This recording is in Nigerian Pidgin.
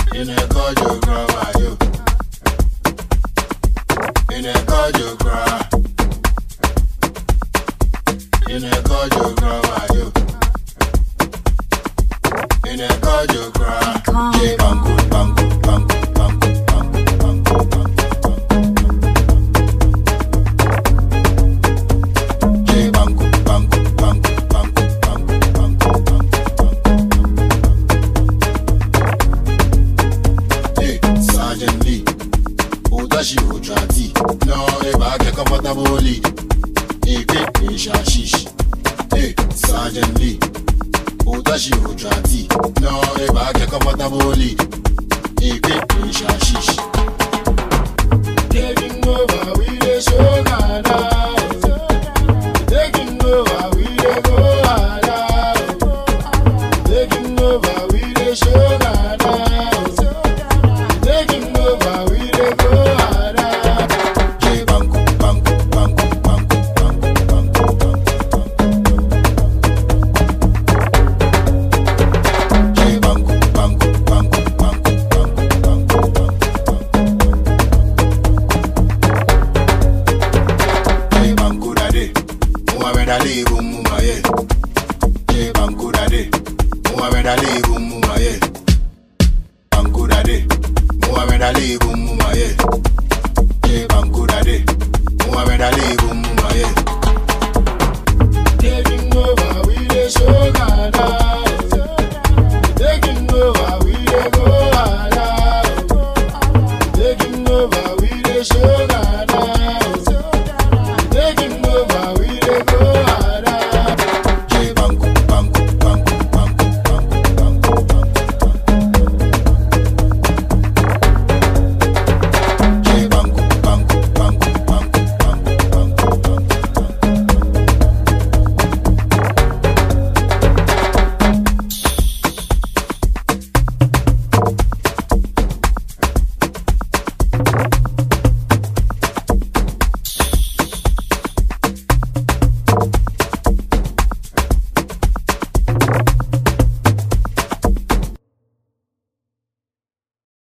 In a cordial cry, you. In a cordial cry. In a cordial cry, you. In a cordial cry. Yeah, bangu, bangu, bangu, bangu, bangu, bangu, bangu. Yeah, bangu, bangu, bangu, bangu, bangu, bangu, bangu. Hey, Sergeant Lee, Odashi Ojati, no, eba get comfortable. Hey, Shashish. Hey, Sergeant Lee, Odashi Ojati, no, eba get comfortable. Hey, Shashish. Taking over, we the show now. Taking over, we the go now. Taking over, we the show now. Taking over, we the go now. Yeah, banku, banku, banku, banku, banku, banku, banku. Yeah, banku, banku, banku, banku, banku, banku, banku. Yeah, banku dade, Muhammad Ali Mumaye. Yeah, banku dade, Muhammad Ali Mumaye. Banku dade, Muhammad Ali Mumaye. Yeah, banku dade, Muhammad Ali